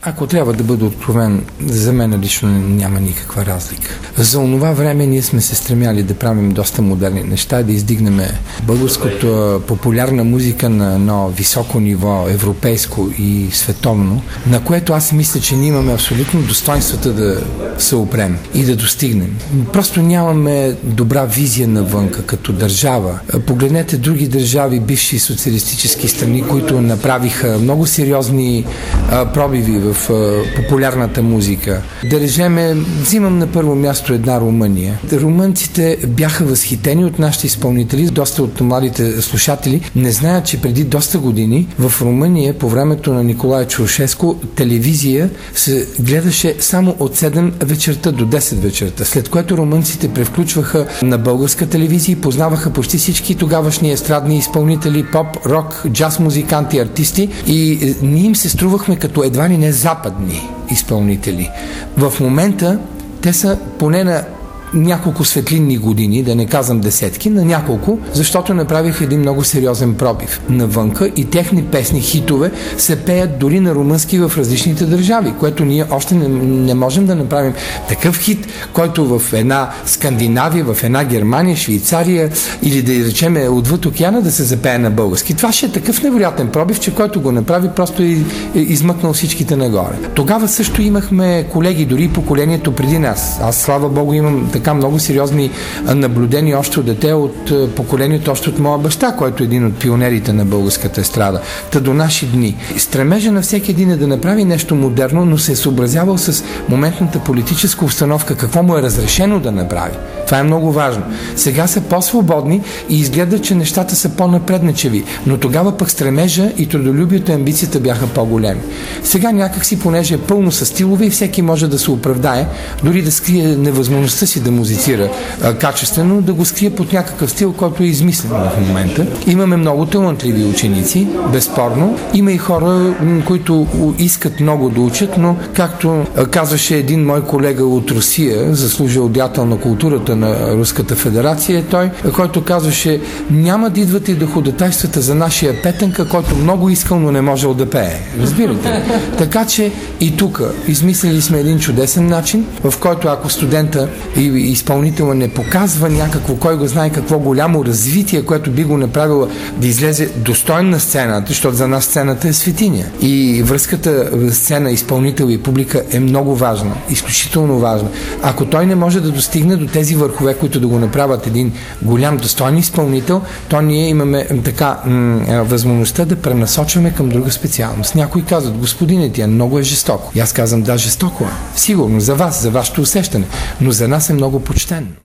Ако трябва да бъда откровен, за мен лично няма никаква разлика. За онова време ние сме се стремяли да правим доста модерни неща, да издигнем българската популярна музика на едно високо ниво, европейско и световно, на което аз мисля, че ние имаме абсолютно достоинствата да се опрем и да достигнем. Просто нямаме добра визия навънка като държава. Погледнете други държави, бивши социалистически страни, които направиха много сериозни пробиви в популярната музика. Да режеме, взимам на първо място една Румъния. Румънците бяха възхитени от нашите изпълнители. Доста от младите слушатели не знаят, че преди доста години в Румъния по времето на Николай Чаушеску телевизия се гледаше само от 7 вечерта до 10 вечерта, след което румънците превключваха на българска телевизия и познаваха почти всички тогавашни естрадни изпълнители, поп, рок, джаз музиканти, артисти и ние им се струвахме като едва ли не западни изпълнители. В момента те са поне на няколко светлинни години, да не казвам десетки, на няколко, защото направиха един много сериозен пробив навънка и техни песни, хитове се пеят дори на румънски в различните държави, което ние още не можем да направим такъв хит, който в една Скандинавия, в една Германия, Швейцария или да речеме отвъд океана да се запее на български. Това ще е такъв невероятен пробив, че който го направи просто измъкнал всичките нагоре. Тогава също имахме колеги, дори поколението преди нас. Аз, слава Богу, имам така много сериозни наблюдения още от дете от поколението, още от моя баща, който е един от пионерите на българската естрада. Та до наши дни. Стремежа на всеки един е да направи нещо модерно, но се е съобразявал с моментната политическа обстановка, какво му е разрешено да направи. Това е много важно. Сега са по-свободни и изглежда, че нещата са по-напредничеви, но тогава пък стремежа и трудолюбието и амбицията бяха по-големи. Сега някакси, понеже е пълно с стилове и всеки може да се оправдае, дори да скрие невъзможността си да музицира качествено, да го скрие под някакъв стил, който е измислен в момента. Имаме много талантливи ученици, безспорно. Има и хора, които искат много да учат, но както казваше един мой колега от Русия, заслужил деятел на културата на Руската федерация, той, който казваше: няма да идвате и да ходатайствате за нашия Петънка, който много искал, но не можел да пее. Разбирате? Така че и тук измислили сме един чудесен начин, в който ако студента и изпълнителя не показва някакво, кой го знае какво голямо развитие, което би го направило да излезе достойно на сцената, защото за нас сцената е светиня. И връзката сцена, изпълнител и публика е много важна, изключително важна. Ако той не може да достигне до тези върхове, които да го направят един голям достоен изпълнител, то ние имаме така възможността да пренасочваме към друга специалност. Някои казват: господине, тя много е жестоко. И аз казвам: да, жестоко е. Сигурно за вас, за вашето усещане, но за нас е много почтено.